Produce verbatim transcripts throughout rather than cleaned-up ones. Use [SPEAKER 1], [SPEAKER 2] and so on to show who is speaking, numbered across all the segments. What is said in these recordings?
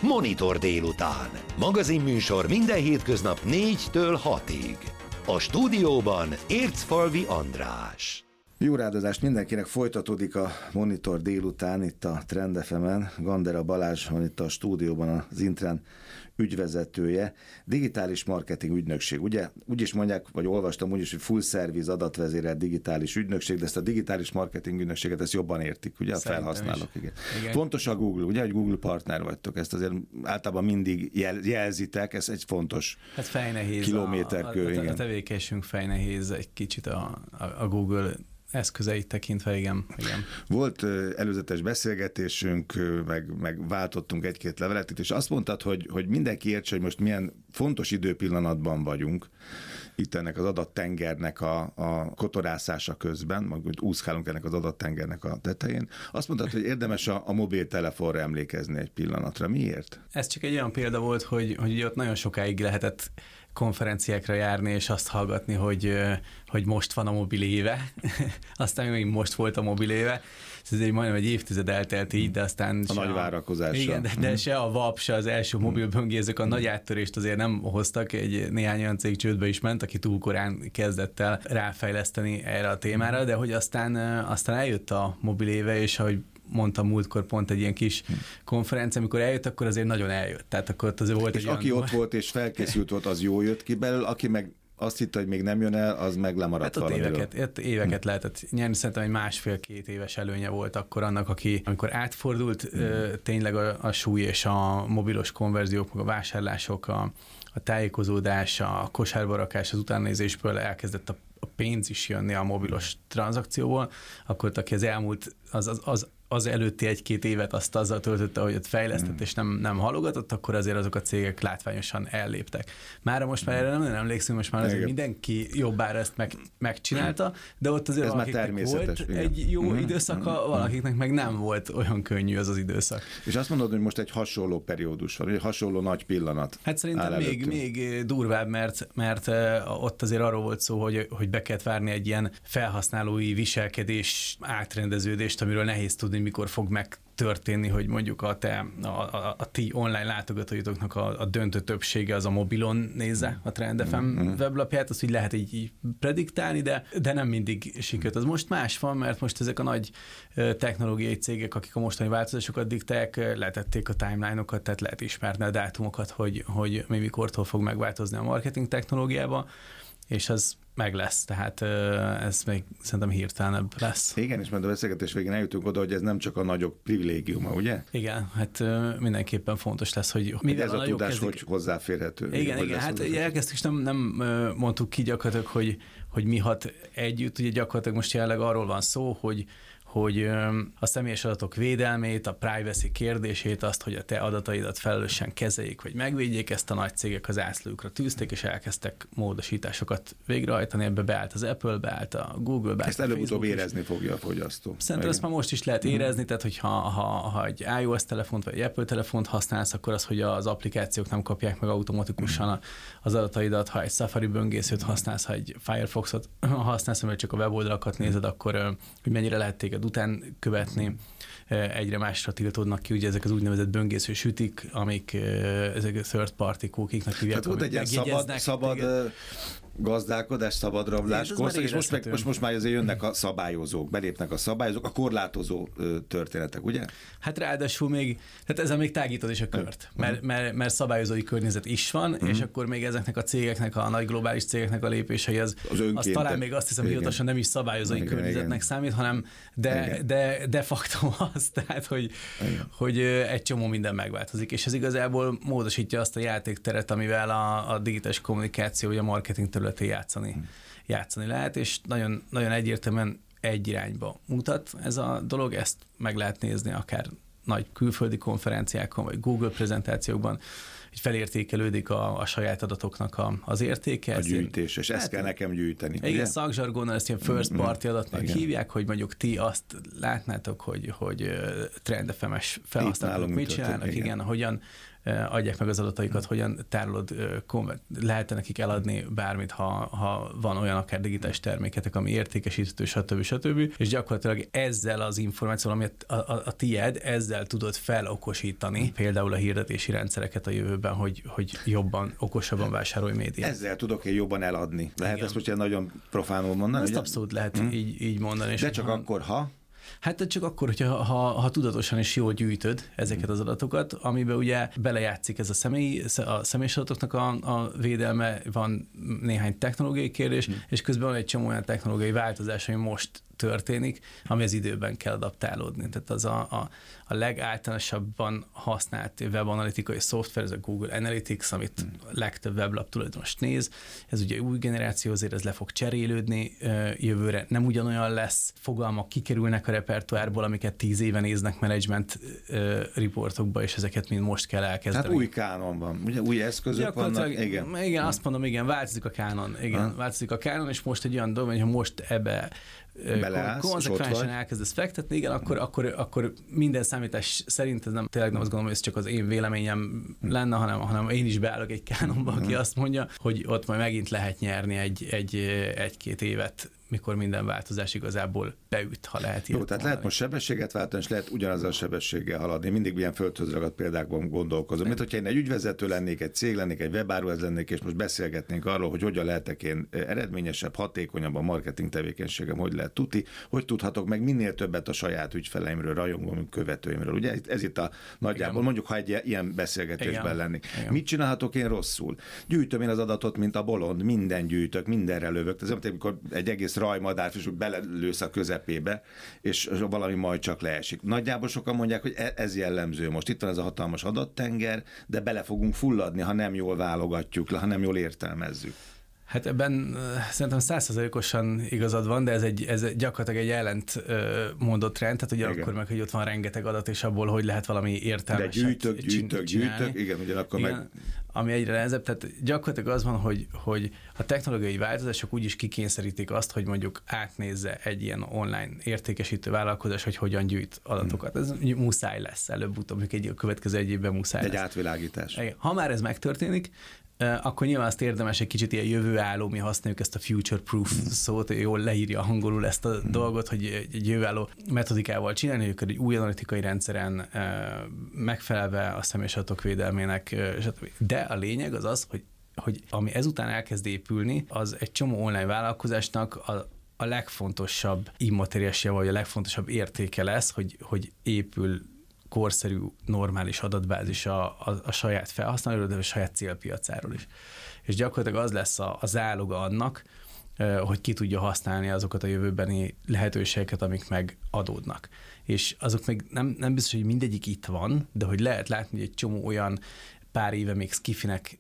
[SPEAKER 1] Monitor délután. Magazinműsor minden hétköznap négytől hatig. A stúdióban Ércfalvi András.
[SPEAKER 2] Jó rádozást mindenkinek, folytatódik a Monitor délután itt a Trend ef emen. Gandera Balázs van itt a stúdióban, az Intren ügyvezetője. Digitális marketing ügynökség, ugye? Úgy is mondják, vagy olvastam úgy is, hogy full service adatvezérelt digitális ügynökség, de ezt a digitális marketing ügynökséget ezt jobban értik, ugye? Szerintem a felhasználók. Igen. Igen. Fontos a Google, ugye, hogy Google partner vagytok, ezt azért általában mindig jel, jelzitek, ez egy fontos
[SPEAKER 3] hát fejnehéz
[SPEAKER 2] kilométerkő.
[SPEAKER 3] A, a, a tevékenységünk fejnehéz egy kicsit a, a, a Google eszközeit tekintve, igen. igen.
[SPEAKER 2] Volt előzetes beszélgetésünk, meg, meg váltottunk egy-két levelet itt, és azt mondtad, hogy, hogy mindenki értse, hogy most milyen fontos időpillanatban vagyunk itt ennek az adattengernek a, a kotorászása közben, meg úgy úszkálunk ennek az adattengernek a tetején. Azt mondtad, hogy érdemes a, a mobiltelefonra emlékezni egy pillanatra. Miért?
[SPEAKER 3] Ez csak egy olyan példa volt, hogy, hogy ott nagyon sokáig lehetett konferenciákra járni, és azt hallgatni, hogy, hogy most van a mobil éve. Aztán még most volt a mobil éve. Ez egy majdnem egy évtized eltelt így, de aztán...
[SPEAKER 2] A nagy várakozással.
[SPEAKER 3] Igen, de, de se a vé á pé, se az első mobilböngészők a nagy áttörést azért nem hoztak. Egy néhány olyan cég csődbe is ment, aki túl korán kezdett el ráfejleszteni erre a témára, de hogy aztán, aztán eljött a mobil éve, és ahogy mondtam múltkor pont egy ilyen kis konferencia, amikor eljött, akkor azért nagyon eljött. Tehát akkor ott azért volt
[SPEAKER 2] és
[SPEAKER 3] egy
[SPEAKER 2] aki
[SPEAKER 3] olyan...
[SPEAKER 2] ott volt és felkészült volt, az jó jött ki belőle, aki meg azt hitte, hogy még nem jön el, az meg lemaradt
[SPEAKER 3] hát
[SPEAKER 2] valamiről.
[SPEAKER 3] Éveket, éveket hmm. lehetett nyerni, szerintem egy másfél-két éves előnye volt akkor annak, aki amikor átfordult hmm. tényleg a, a súly és a mobilos konverziók, meg a vásárlások, a, a tájékozódás, a kosárba rakás, az utánnézésből elkezdett a, a pénz is jönni a mobilos tranzakcióból, akkor aki az elmúlt, az, az, az az előtti egy-két évet azt azzal töltötte, hogy ott fejlesztett, mm. és nem, nem halogatott, akkor azért azok a cégek látványosan elléptek. Mára most már erre nem nagyon emlékszünk, most már azért mindenki jobbára ezt meg, megcsinálta, de ott azért
[SPEAKER 2] ez
[SPEAKER 3] valakiknek volt igen. egy jó mm. időszaka, mm. valakiknek meg nem volt olyan könnyű az az időszak.
[SPEAKER 2] És azt mondod, hogy most egy hasonló periódus van, egy hasonló nagy pillanat.
[SPEAKER 3] Hát szerintem még, még durvább, mert, mert ott azért arról volt szó, hogy, hogy be kellett várni egy ilyen felhasználói viselkedés átrendeződést, amiről nehéz tudni, mikor fog megtörténni, hogy mondjuk a, te, a, a, a ti online látogatóitoknak a, a döntő többsége az a mobilon nézze a Trend ef em mm-hmm. weblapját, azt úgy lehet így, így prediktálni, de, de nem mindig sikerült. Az most más van, mert most ezek a nagy technológiai cégek, akik a mostani változásokat diktálják, letették a timeline-okat, tehát lehet ismerni a dátumokat, hogy, hogy mi mikortól fog megváltozni a marketing technológiába, és az meg lesz, tehát ez még szerintem hirtelenebb lesz.
[SPEAKER 2] Igen, és majd a beszélgetés végén eljutunk oda, hogy ez nem csak a nagyok privilégiuma, ugye?
[SPEAKER 3] Igen, hát mindenképpen fontos lesz, hogy
[SPEAKER 2] mivel ez a, a tudás, kezdik... hogy hozzáférhető.
[SPEAKER 3] Igen, igen, hát elkezdtük, és nem, nem mondtuk ki gyakorlatilag, hogy, hogy mi hat együtt, ugye gyakorlatilag most jelenleg arról van szó, hogy hogy a személyes adatok védelmét, a privacy kérdését, azt, hogy a te adataidat felelősen kezeljék, vagy megvédjék, ezt a nagy cégek az ászlójukra tűzték, és elkezdtek módosításokat végrehajtani. Ebbe beállt az Apple, beállt a Google, beállt
[SPEAKER 2] ezt előbb-utóbb érezni fogja a fogyasztó.
[SPEAKER 3] Szerintem ezt már most is lehet érezni, tehát hogyha ha, ha egy iOS telefont, vagy egy Apple telefont használsz, akkor az, hogy az applikációk nem kapják meg automatikusan az adataidat, ha egy Safari böngészőt használsz, ha egy Firefoxot használsz, vagy csak a weboldalakat nézed, akkor hogy mennyire lehet téged után követni, egyre másra tiltódnak ki, ugye ezek az úgynevezett böngésző sütik, amik ezek a third party cookieknak hívják.
[SPEAKER 2] Tehát ott egy ilyen szabad, szabad gazdálkodás, szabad rablás korszak, és most, meg, most, most már azért jönnek a szabályozók, belépnek a szabályozók, a korlátozó történetek, ugye?
[SPEAKER 3] Hát ráadásul még, tehát ezzel még tágítod is a kört, mert, mert, mert szabályozói környezet is van, uh-huh. és akkor még ezeknek a cégeknek, a nagy globális cégeknek a lépései, az, az, az talán még azt hiszem, hivatalosan nem is szabályozói igen, környezetnek igen. számít, hanem de, de, de facto az, tehát, hogy, hogy egy csomó minden megváltozik, és ez igazából módosítja azt a játékteret, amivel a, a digitális kommunikáció, vagy a marketing területén játszani, hmm. játszani lehet, és nagyon, nagyon egyértelműen egy irányba mutat ez a dolog, ezt meg lehet nézni akár nagy külföldi konferenciákon, vagy Google prezentációkban, hogy felértékelődik a, a saját adatoknak a, az értéke.
[SPEAKER 2] A gyűjtés, és hát, ezt kell nekem gyűjteni.
[SPEAKER 3] Igen, szakzsargonnal ezt ilyen first party adatnak igen. hívják, hogy mondjuk ti azt látnátok, hogy, hogy Trend ef em-es felhasználók mit csinálnak, igen. igen, hogyan adják meg az adataikat, hogyan tárolod, lehet nekik eladni bármit, ha, ha van olyan akár digitális terméketek, ami értékesíthető, stb. stb. És gyakorlatilag ezzel az információval, ami a, a, a tied, ezzel tudod felokosítani például a hirdetési rendszereket a jövőben, hogy, hogy jobban, okosabban vásárolj médiát.
[SPEAKER 2] Ezzel tudok én jobban eladni. Lehet igen. Ezt most ilyen nagyon profánul mondani?
[SPEAKER 3] Ezt
[SPEAKER 2] ugye?
[SPEAKER 3] abszolút lehet hmm. így, így mondani.
[SPEAKER 2] De csak ha... akkor, ha...
[SPEAKER 3] Hát csak akkor, hogyha ha, ha tudatosan és jól gyűjtöd ezeket az adatokat, amiben ugye belejátszik ez a személyi, a személyes adatoknak a, a védelme, van néhány technológiai kérdés, hmm. és közben van egy csomó olyan technológiai változás, ami most történik, ami az időben kell adaptálódni. Tehát az a, a, a legáltalánosabban használt webanalitikai szoftver, ez a Google Analytics, amit hmm. legtöbb weblap tulajdonos néz. Ez ugye új generáció, azért ez le fog cserélődni jövőre. Nem ugyanolyan lesz, fogalmak kikerülnek a repertoárból, amiket tíz éve néznek management riportokba, és ezeket mind most kell elkezdeni.
[SPEAKER 2] Hát új kánon van, ugye új eszközök vannak. Igen,
[SPEAKER 3] igen azt mondom, igen, változik a kánon. Igen, ha. változik a kánon, és most egy olyan dolog, hogyha most ebbe konzekvensen elkezdesz fektetni, igen, akkor, akkor, akkor minden számítás szerint, ez nem, tényleg nem azt gondolom, hogy ez csak az én véleményem lenne, hanem, hanem én is beállok egy kánonba, aki azt mondja, hogy ott majd megint lehet nyerni egy, egy, egy-két évet, mikor minden változás igazából beüt, ha lehet.
[SPEAKER 2] Jó, tehát mondani. Lehet most sebességet váltani, és lehet ugyanazzal a sebességgel haladni. Mindig ilyen földhöz ragadt példákban gondolkozom. Mint hogyha én egy ügyvezető lennék, egy cég lennék, egy webáruház lennék, és most beszélgetnénk arról, hogy hogyan lehetek én eredményesebb, hatékonyabb a marketing tevékenységem, hogy lehet tuti, hogy tudhatok meg minél többet a saját ügyfeleimről, rajongóim, követőimről. Ugye ez itt a nagyjából, igen. mondjuk, ha egy ilyen beszélgetésben igen. lennék. Igen. Mit csinálhatok én rosszul? Gyűjtöm én az adatot, mint a bolond, minden gyűjtök, mindenre lövök. Ez amikor egy egész rajmadárfis, hogy belelősz a közepébe, és valami majd csak leesik. Nagyjából sokan mondják, hogy ez jellemző most. Itt van ez a hatalmas adattenger, de bele fogunk fulladni, ha nem jól válogatjuk le, ha nem jól értelmezzük.
[SPEAKER 3] Hát ebben szerintem százszerzalékosan igazad van, de ez, egy, ez gyakorlatilag egy ellentmondott trend, tehát ugye igen. akkor meg, hogy ott van rengeteg adat, és abból hogy lehet valami értelmeset
[SPEAKER 2] de gyűjtök, gyűjtök, gyűjtök, igen, ugyanakkor igen, meg...
[SPEAKER 3] Ami egyre nehezebb, tehát gyakorlatilag az van, hogy, hogy a technológiai változások úgyis kikényszerítik azt, hogy mondjuk átnézze egy ilyen online értékesítő vállalkozás, hogy hogyan gyűjt adatokat. Ez muszáj lesz előbb-utóbb, egy a következő egy évben muszáj
[SPEAKER 2] egy
[SPEAKER 3] lesz.
[SPEAKER 2] Egy átvilágítás.
[SPEAKER 3] Igen. Ha már ez megtörténik, akkor nyilván azt érdemes egy kicsit ilyen jövőálló, mi használjuk ezt a future proof szót, jól leírja angolul ezt a dolgot, hogy egy jövőálló metodikával csinálni, hogy egy új analitikai rendszeren megfelelve a személyes adatok védelmének, de a lényeg az az, hogy, hogy ami ezután elkezd épülni, az egy csomó online vállalkozásnak a, a legfontosabb immateriális java, vagy a legfontosabb értéke lesz, hogy, hogy épül korszerű, normális adatbázis a, a, a saját felhasználóról, de a saját célpiacáról is. És gyakorlatilag az lesz a, a záloga annak, hogy ki tudja használni azokat a jövőbeni lehetőségeket, amik meg adódnak. És azok meg nem, nem biztos, hogy mindegyik itt van, de hogy lehet látni, hogy egy csomó olyan pár éve még skifinek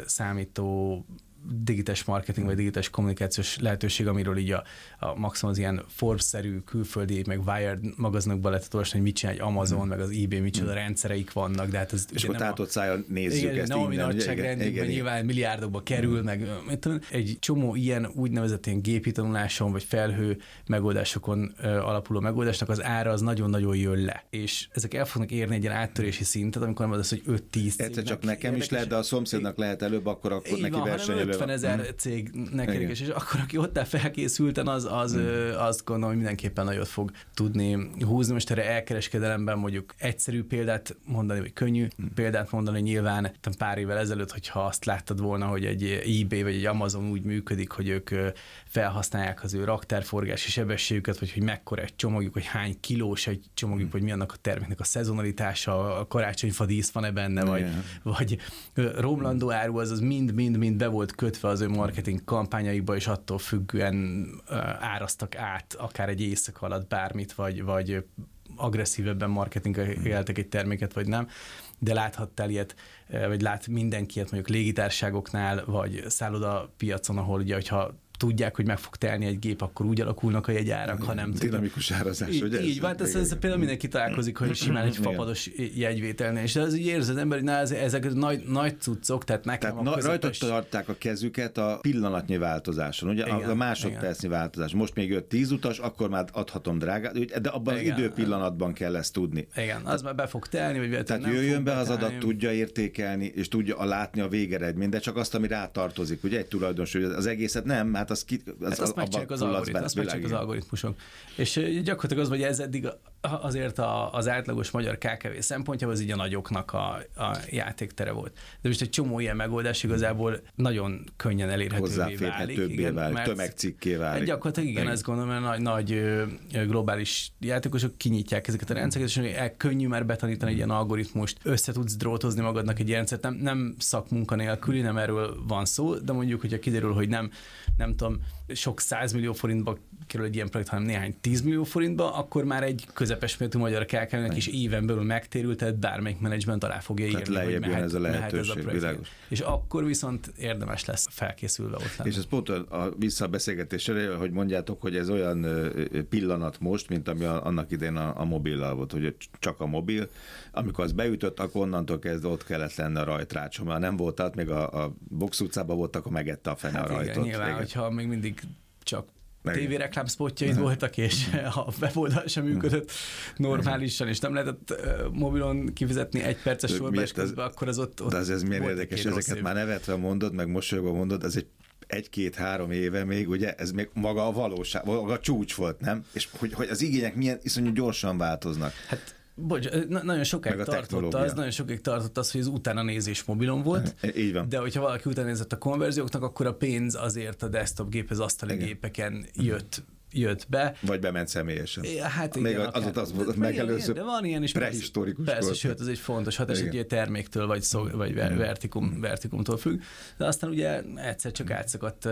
[SPEAKER 3] számító digitális marketing vagy digitális kommunikációs lehetőség, amiről így a, a maximum az ilyen Forbes-szerű külföldi, meg Wired magazinokban lehetett olvasni, hogy mit csinál egy Amazon, mm. meg az eBay, micsoda mm. rendszereik vannak, de hát ez...
[SPEAKER 2] És akkor tátott szájjal nézzük igen, ezt
[SPEAKER 3] nem
[SPEAKER 2] innen.
[SPEAKER 3] Nem a mi nagyságrendünkben nyilván milliárdokba kerül, mm. meg mit tudom, egy csomó ilyen úgynevezett ilyen gépi tanuláson, vagy felhő megoldásokon ö, alapuló megoldásnak az ára az nagyon-nagyon jön le. És ezek el fognak érni egy ilyen áttörési szintet, amikor az, hogy öt-tíz
[SPEAKER 2] egyszer csak nekem is lehet, de a szomszédnak lehet előbb, akkor, akkor neki versenyelő.
[SPEAKER 3] ötven ezer cég nekedik, és akkor aki ott áll felkészülten, az, az mm. azt gondolom, hogy mindenképpen nagyot fog tudni húzni. Most erre elkereskedelemben mondjuk egyszerű példát mondani, vagy könnyű mm. példát mondani, nyilván pár évvel ezelőtt, hogyha azt láttad volna, hogy egy eBay vagy egy Amazon úgy működik, hogy ők felhasználják az ő raktárforgási sebességüket, vagy hogy mekkora egy csomagjuk, hogy hány kilós egy csomagjuk, mm. vagy mi annak a terméknek a szezonalitása, a karácsonyfadísz van-e benne, vagy, yeah. vagy romlandó áru, az, az mind-mind-mind be volt kötve az ő marketing kampányaikba, és attól függően áraztak át akár egy éjszaka alatt bármit, vagy, vagy agresszívebben marketingeltek egy terméket, vagy nem. De láthattál ilyet, vagy lát mindenki ilyet mondjuk légitársaságoknál, vagy szállodapiacon, ahol ugye, hogyha tudják, hogy meg fog telni egy gép, akkor úgy alakulnak a jegyárak, hanem...
[SPEAKER 2] Dinamikus árazás, ugye?
[SPEAKER 3] Így van, ez, ez például mindenki találkozik, hogy simán egy fapados jegyvételnél, és az így érzi az ember, hogy na, ezek nagy, nagy cuccok, tehát nekem
[SPEAKER 2] tehát
[SPEAKER 3] a
[SPEAKER 2] na,
[SPEAKER 3] közepes...
[SPEAKER 2] rajta tartják a kezüket a pillanatnyi változáson, ugye? Igen, a másodpercnyi változás. Most még jött tíz utas, akkor már adhatom drágát, de abban igen, az időpillanatban kell ezt tudni.
[SPEAKER 3] Igen, az már be fog telni, vagy
[SPEAKER 2] tehát nem jöjjön be az adat, tudja értékelni, és tudja látni a végeredményt, de csak azt, ami rátartozik, ugye egy tulajdonos, hogy az egészet nem, hát az ki... Az,
[SPEAKER 3] hát azt megcsinálják az, algoritmus, az algoritmusok. És gyakorlatilag az, hogy ez eddig azért az átlagos magyar ká ká vé szempontjából az így a nagyoknak a, a játéktere volt. De most egy csomó ilyen megoldás igazából nagyon könnyen elérhetővé válik.
[SPEAKER 2] Igen, válik, tömegcikké válik.
[SPEAKER 3] Gyakorlatilag igen, igen, ezt gondolom, mert nagy, nagy globális játékosok kinyitják ezeket a rendszereket, és könnyű már betanítani egy ilyen algoritmust, össze tudsz drótozni magadnak egy rendszert, nem, nem szakmunka nélküli, nem erről van szó, de mondjuk, hogyha kiderül, hogy nem, nem tudom, sok százmillió forintba kerül egy ilyen projekt, hanem néhány tízmillió forintba, akkor már egy közepes méretű magyar ká ká vének is éven belül megtérült, tehát bármelyik menedzsment alá fogja írni, hogy mehet ez a lehetőség. Mehet ez a és akkor viszont érdemes lesz felkészülve ott lenni.
[SPEAKER 2] És ez pont a vissza a beszélgetésre, hogy mondjátok, hogy ez olyan pillanat most, mint ami annak idén a, a mobillal volt, hogy csak a mobil, amikor az beütött, akkor onnantól kezdve ott kellett lenni a rajtrácsom, mert nem volt, még a, a box utcában volt, akkor megette a fene hát a rajtot.
[SPEAKER 3] Igen, nyilván, igen. Hogyha még mindig csak tévéreklám spotjaid voltak, és a weboldal sem működött normálisan, és nem lehetett mobilon kifizetni egy perces sorba, és közben akkor az ott, ott
[SPEAKER 2] de az ez milyen érdekes, ezeket már nevetve mondod, meg mosolyogva mondod, ez egy egy-két-három éve még, ugye, ez még maga a valóság, maga a csúcs volt, nem? És hogy, hogy az igények milyen iszonyú gyorsan változnak.
[SPEAKER 3] Hát bocs, na- nagyon sokáig tartott az, nagyon sokáig tartott az, hogy az utána nézés mobilon volt.
[SPEAKER 2] Így van.
[SPEAKER 3] De hogyha valaki utána nézett a konverzióknak, akkor a pénz azért a desktop gép, az asztali igen. gépeken jött jött be.
[SPEAKER 2] Vagy bement személyesen.
[SPEAKER 3] Hát
[SPEAKER 2] még
[SPEAKER 3] igen,
[SPEAKER 2] az ott az volt megelőző.
[SPEAKER 3] De van ilyen is.
[SPEAKER 2] Prehisztorikus
[SPEAKER 3] persze,
[SPEAKER 2] volt.
[SPEAKER 3] Persze, sőt, ez egy fontos hatás, egy ilyen terméktől, vagy, szó, vagy vertikum, vertikumtól függ. De aztán ugye egyszer csak átszakadt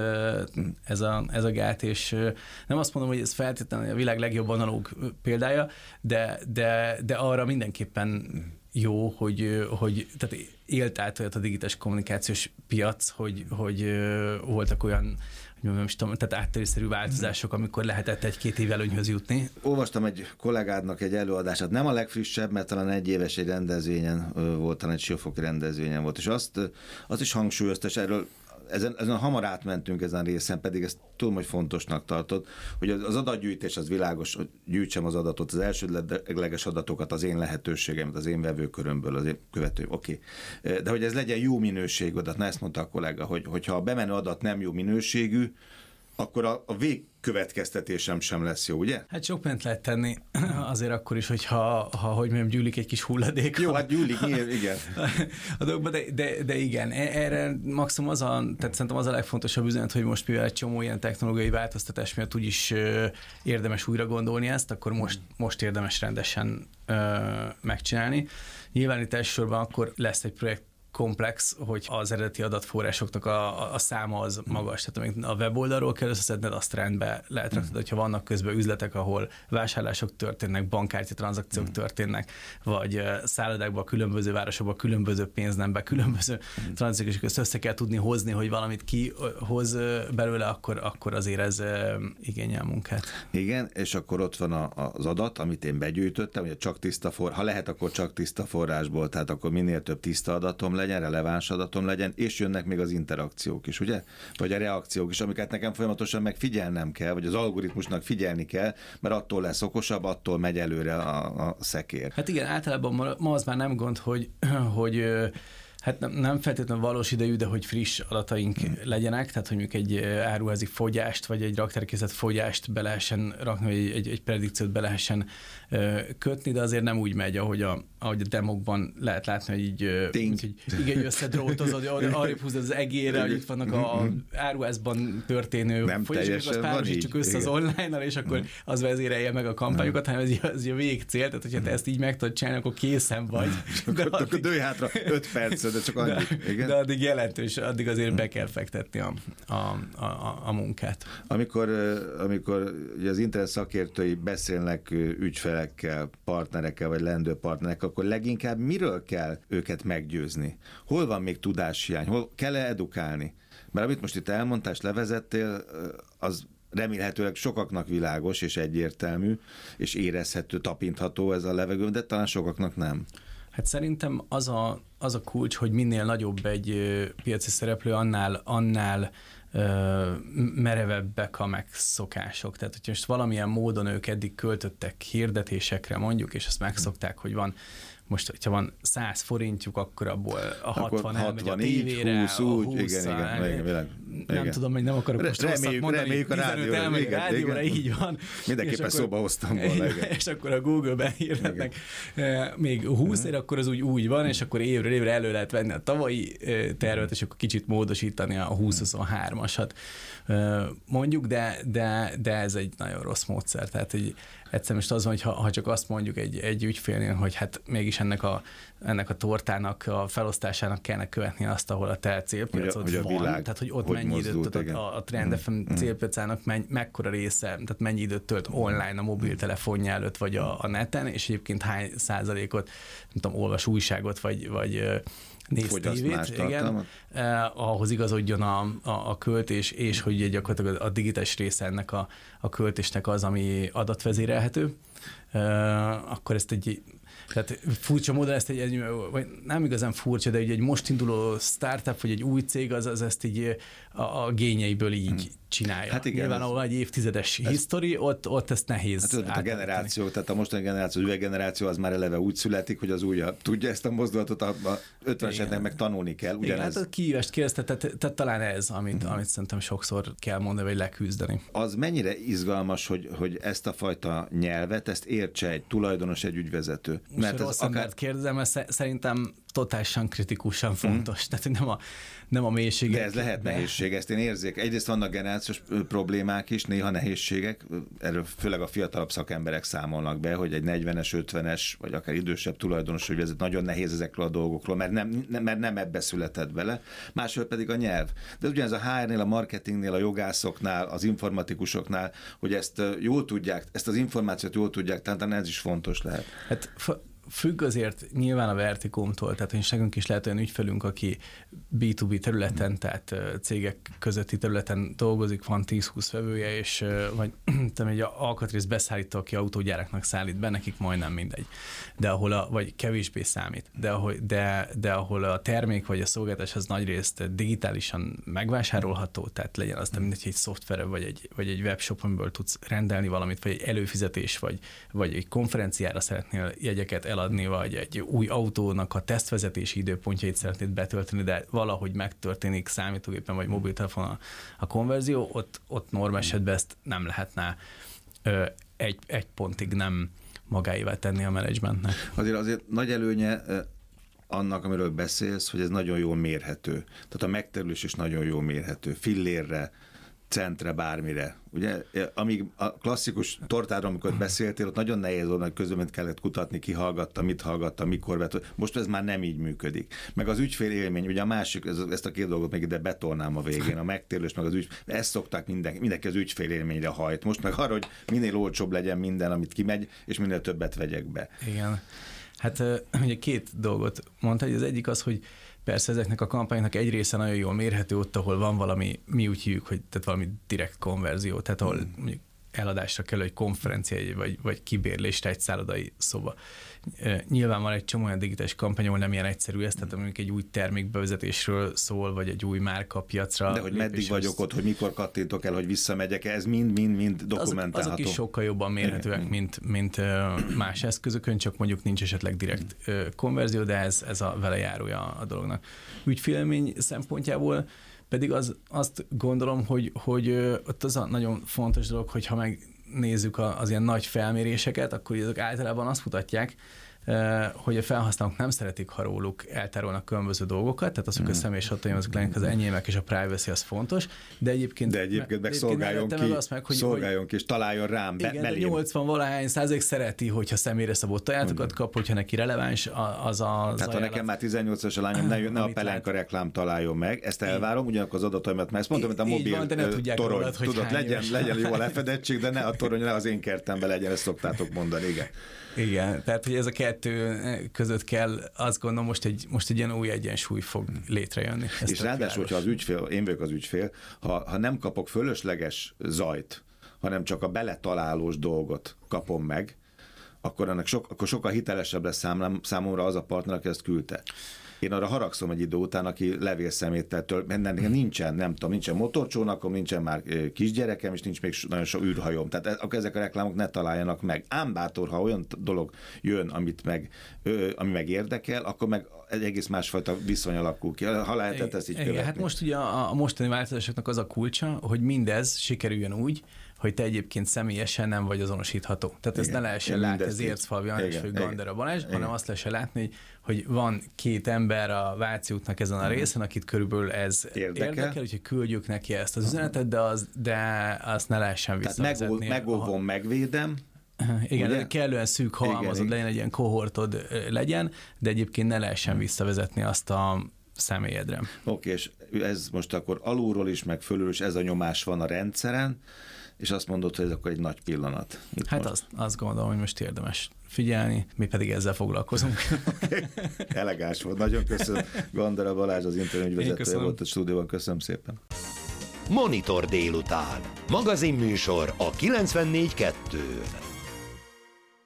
[SPEAKER 3] ez a, ez a gát, és nem azt mondom, hogy ez feltétlenül a világ legjobb analóg példája, de, de, de arra mindenképpen jó, hogy, hogy tehát élt át olyat a digitális kommunikációs piac, hogy, hogy voltak olyan, nem is tudom, tehát áttörésszerű változások, amikor lehetett egy-két év előnyhöz jutni.
[SPEAKER 2] Olvastam egy kollégádnak egy előadását, nem a legfrissebb, mert talán egy éves egy rendezvényen volt, talán egy siófoki rendezvényen volt, és azt, azt is hangsúlyozta, és erről ezen, ezen hamar átmentünk ezen a részen, pedig ezt tudom, hogy fontosnak tartott, hogy az adatgyűjtés az világos, hogy gyűjtsem az adatot, az elsődleges adatokat, az én lehetőségemet, az én vevőkörömből, az én követő, oké. Okay. De hogy ez legyen jó minőségű adat, na ezt mondta a kollega, hogy, hogyha a bemenő adat nem jó minőségű, akkor a, a végkövetkeztetésem sem lesz jó, ugye?
[SPEAKER 3] Hát sok ment lehet tenni, azért akkor is, hogyha, ha, hogy mondjam, gyűlik egy kis hulladék.
[SPEAKER 2] Jó, hát gyűlik, igen.
[SPEAKER 3] A dolgokban, de, de, de igen, erre maximum az a, tehát szerintem az a legfontosabb üzenet, hogy most mivel egy csomó ilyen technológiai változtatás miatt úgyis ö, érdemes újra gondolni ezt, akkor most, most érdemes rendesen ö, megcsinálni. Nyilván itt elsősorban akkor lesz egy projekt komplex, hogy az eredeti adatforrásoknak a, a száma az magas. Tehát amíg a weboldalról kell összeszedned, azt rendbe lehet rakni, hogyha vannak közben üzletek, ahol vásárlások történnek, bankkártya tranzakciók történnek, vagy szállodákban, különböző városokban, különböző pénznemben, különböző tranzakciók közt össze kell tudni hozni, hogy valamit kihoz belőle, akkor, akkor azért ez igényel munkát.
[SPEAKER 2] Igen, és akkor ott van a, az adat, amit én begyűjtöttem, ugye csak tiszta for, ha lehet, akkor csak tiszta forrásból, tehát akkor minél több tiszta adatom legyen, releváns adatom legyen, és jönnek még az interakciók is, ugye? Vagy a reakciók is, amiket nekem folyamatosan megfigyelnem kell, vagy az algoritmusnak figyelni kell, mert attól lesz okosabb, attól megy előre a, a szekér.
[SPEAKER 3] Hát igen, általában ma, ma az már nem gond, hogy, hogy hát nem, nem feltétlenül valós idejű, de hogy friss adataink hmm. legyenek, tehát hogy mondjuk egy áruházi fogyást, vagy egy raktárkészlet fogyást be lehessen rakni, vagy egy, egy predikciót be lehessen ö, kötni, de azért nem úgy megy, ahogy a, ahogy a demokban lehet látni, hogy így, úgy, hogy igen, összedrótozod, arrébb húzod az egérre, hogy itt vannak a áruházban történő fogyások, azt párosítsuk össze az online-nal, és akkor hmm. az vezérelje meg a kampányokat, hanem ez, ez a végcél, tehát hogyha te ezt így meg tudod csinálni, akkor készen vagy.
[SPEAKER 2] De akkor, akkor dőj hátra öt perc. De, csak annyi,
[SPEAKER 3] de,
[SPEAKER 2] igen?
[SPEAKER 3] de addig jelentős, addig azért be kell fektetni a, a, a, a munkát.
[SPEAKER 2] Amikor, amikor ugye az internet szakértői beszélnek ügyfelekkel, partnerekkel, vagy leendő partnerekkel, akkor leginkább miről kell őket meggyőzni? Hol van még tudáshiány? Hol kell-e edukálni? Mert amit most itt elmondtál, és levezettél, az remélhetőleg sokaknak világos és egyértelmű, és érezhető, tapintható ez a levegő, de talán sokaknak nem.
[SPEAKER 3] Hát szerintem az a, az a kulcs, hogy minél nagyobb egy ö, piaci szereplő, annál, annál ö, merevebbek a megszokások. Tehát, hogyha most valamilyen módon ők eddig költöttek hirdetésekre mondjuk, és azt megszokták, hogy van most, hogyha van száz forintjuk, akkor abból a hatvan elmegy a tévére,
[SPEAKER 2] húsz, úgy,
[SPEAKER 3] húsz,
[SPEAKER 2] igen, igen, igen, igen,
[SPEAKER 3] nem
[SPEAKER 2] igen.
[SPEAKER 3] tudom, hogy nem akarok most rosszat mondani,
[SPEAKER 2] reméljük a rádióra,
[SPEAKER 3] elmegy
[SPEAKER 2] igen,
[SPEAKER 3] a rádióra,
[SPEAKER 2] igen.
[SPEAKER 3] így van.
[SPEAKER 2] Mindenképpen szóba hoztam volna. Igen.
[SPEAKER 3] És akkor a Google-ben hirdetnek még húsz ér, akkor az úgy, úgy van, és akkor évről évre elő lehet venni a tavalyi tervet, és akkor kicsit módosítani a húsz huszonhármasat mondjuk, de, de, de ez egy nagyon rossz módszer. Tehát hogy egyszerűen most az van, hogy ha, ha csak azt mondjuk egy, egy ügyfélnél, hogy hát mégis ennek a, ennek a tortának, a felosztásának kellene követni azt, ahol a te célpiacod
[SPEAKER 2] hogy a,
[SPEAKER 3] van.
[SPEAKER 2] hogy a világ,
[SPEAKER 3] tehát, hogy ott
[SPEAKER 2] hogy
[SPEAKER 3] mennyi
[SPEAKER 2] mozdult,
[SPEAKER 3] időt, tehát a, a Trend ef em mm. célpiacának menny, mekkora része, tehát mennyi időt tölt online a mobiltelefonja előtt, vagy a, a neten, és egyébként hány százalékot, nem tudom, olvas újságot, vagy, vagy néz tévét, igen, eh, ahhoz igazodjon a, a, a költés, és hogy gyakorlatilag a digitális része ennek a, a költésnek az, ami adatvezérelhető, eh, akkor ezt egy, tehát furcsa módon ezt egy, egy, vagy nem igazán furcsa, de egy most induló startup, vagy egy új cég, az, az ezt így a, a gényeiből így hmm. csinálja. Hát igen, nyilván, ahol egy évtizedes ez, history, ott, ott ezt nehéz
[SPEAKER 2] hát, a generáció, tehát a mostani generáció, az üveggeneráció az már eleve úgy születik, hogy az újabb tudja ezt a mozdulatot, a ötveneseknek meg tanulni kell. Ugyanez. Igen, hát
[SPEAKER 3] a kihívást kérdezte, tehát, tehát talán ez, amit, hmm. amit szerintem sokszor kell mondani, vagy leküzdeni.
[SPEAKER 2] Az mennyire izgalmas, hogy, hogy ezt a fajta nyelvet, ezt értse egy tulajdonos, egy ügyvezető?
[SPEAKER 3] Mert rossz akár... embert kérdezem, mert szerintem totálisan kritikusan fontos. Mm. Tehát nem a, nem a mélységek.
[SPEAKER 2] De ez lehet de... nehézség, ezt én érzék. Egyrészt vannak generációs problémák is, néha nehézségek, erről főleg a fiatalabb szakemberek számolnak be, hogy egy negyvenes, ötvenes, vagy akár idősebb tulajdonos, hogy ez nagyon nehéz ezekről a dolgokról, mert nem, nem, mert nem ebbe született bele. Másról pedig a nyelv. De ugyanez a há er-nél, a marketingnél, a jogászoknál, az informatikusoknál, hogy ezt jól tudják, ezt az információt jól tudják, tehát ez is fontos lehet.
[SPEAKER 3] Hát f- Függ azért nyilván a vertikumtól, tehát hogy nekünk is lehet olyan ügyfelünk, aki bé kettő bé területen, tehát cégek közötti területen dolgozik, van tíz-húsz vevője, és vagy egy alkatrész beszállító, aki autógyáraknak szállít be, nekik majdnem mindegy. De ahol a, vagy kevésbé számít, de ahol, de, de ahol a termék vagy a szolgáltatás az nagyrészt digitálisan megvásárolható, tehát legyen az mindegy, egy szoftver, vagy egy, vagy egy webshop, amiből tudsz rendelni valamit, vagy egy előfizetés, vagy, vagy egy konferenciára szeretnél jegyeket eladni, vagy egy új autónak a tesztvezetési időpontjait szeretnéd betölteni, de valahogy megtörténik számítógépen vagy mobiltelefonon a, a konverzió, ott, ott norm esetben ezt nem lehetne ö, egy, egy pontig nem magáévá tenni a menedzsmentnek.
[SPEAKER 2] Azért azért nagy előnye annak, amiről beszélsz, hogy ez nagyon jól mérhető. Tehát a megterülés is nagyon jól mérhető. Fillérre, centre, bármire. Ugye, amíg a klasszikus tortáról, amikor beszéltél, ott nagyon nehéz volt, hogy közben kellett kutatni, ki hallgatta, mit hallgatta, mikor vett. Most ez már nem így működik. Meg az ügyfél élmény, ugye a másik, ezt a két dolgot még ide betolnám a végén, a megtérülés, meg az ügyfél. Ezt szokták mindenki, mindenki az ügyfél élményre hajt. Most meg arra, hogy minél olcsóbb legyen minden, amit kimegy, és minél többet vegyek be.
[SPEAKER 3] Igen. Hát ugye két dolgot mondta, hogy az egyik az, hogy persze ezeknek a kampányoknak egy része nagyon jól mérhető ott, ahol van valami, mi úgy hívjuk, hogy tehát valami direkt konverzió, tehát ahol hmm. mondjuk eladásra kell egy konferencia, vagy, vagy kibérlésre egy szállodai szoba. Nyilván van egy csomó olyan digitális kampány, ahol nem ilyen egyszerű ez, tehát mondjuk egy új termékbevezetésről szól, vagy egy új márka piacra.
[SPEAKER 2] De hogy meddig vagyok ott, hogy mikor kattintok el, hogy visszamegyek, ez mind-mind-mind dokumentálható.
[SPEAKER 3] Azok, azok is sokkal jobban mérhetőek, mint, mint más eszközökön, csak mondjuk nincs esetleg direkt konverzió, de ez, ez a vele járója a dolognak. Ügyfélmény szempontjából pedig az, azt gondolom, hogy, hogy ott az a nagyon fontos dolog, hogy ha megnézzük az ilyen nagy felméréseket, akkor azok általában azt mutatják, hogy a felhasználók nem szeretik, ha róluk eltárolnak különböző dolgokat, tehát az, hogy a személyes adataim azok lennek az enyémek, és a privacy az fontos, de egyébként...
[SPEAKER 2] De egyébként meg szolgáljon ki, meg, hogy, szolgáljon ki, és találjon rám, be,
[SPEAKER 3] igen, nyolcvan-valahány százalék szereti, hogyha személyre szabott ajánlatokat kap, hogyha neki releváns az a...
[SPEAKER 2] Tehát ha nekem már tizennyolcas a lányom, ne, ne a Pelenka reklám találjon meg, ezt elvárom, ugyanakkor az adataimat, mert ezt mondtam, mint a mobil van, torony, rólad, tudod, legyen, legyen jó a lefedettség, de ne a torony, ne az én kertemben legyen, ezt szoktátok mondani, igen.
[SPEAKER 3] Igen, tehát hogy ez a kettő kettő között kell, azt gondolom, most egy, most egy ilyen új egyensúly fog létrejönni.
[SPEAKER 2] És ráadásul, hogyha az ügyfél, én vagyok az ügyfél, ha, ha nem kapok fölösleges zajt, hanem csak a beletalálós dolgot kapom meg, akkor ennek sok, akkor sokkal hitelesebb lesz számlám, számomra az a partner, aki ezt küldte. Én arra haragszom egy idő után, aki levélszeméttel, mert nincsen, nem tudom, nincsen motorcsónakom, nincsen már kisgyerekem, és nincs még nagyon sok űrhajóm. Tehát akkor ezek a reklámok ne találjanak meg. Ám bátor, ha olyan dolog jön, amit meg, ami meg érdekel, akkor meg egy egész másfajta viszony alakul ki. Ha lehetett ezt így
[SPEAKER 3] igen,
[SPEAKER 2] követni.
[SPEAKER 3] Hát most ugye a, a mostani változásoknak az a kulcsa, hogy mindez sikerüljön úgy, hogy te egyébként személyesen nem vagy azonosítható. Tehát ezt ne lehessen látni az Ércfalvi András vagy Gandera Balázs, igen. hanem azt lehessen látni, hogy, hogy van két ember a Váci útnak ezen a részen, akit körülbelül ez érdekel, érdekel úgyhogy küldjük neki ezt az üzenetet, de, az, de azt ne lehessen visszavezetni.
[SPEAKER 2] Tehát megóvom, megvédem,
[SPEAKER 3] igen, ugye? Kellően szűk halmazod legyen, egy ilyen kohortod legyen, de egyébként ne lehessen visszavezetni azt a személyedre.
[SPEAKER 2] Oké, és ez most akkor alulról is, meg fölül is ez a nyomás van a rendszeren, és azt mondod, hogy ez akkor egy nagy pillanat. Itt
[SPEAKER 3] hát azt, azt gondolom, hogy most érdemes figyelni, mi pedig ezzel foglalkozunk.
[SPEAKER 2] Okay. Elegáns volt. Nagyon köszönöm. Gandera Balázs, az Intern ügyvezetője volt a stúdióban. Köszönöm szépen.
[SPEAKER 1] Monitor délután. Magazinműsor a kilencvennégy kettőn.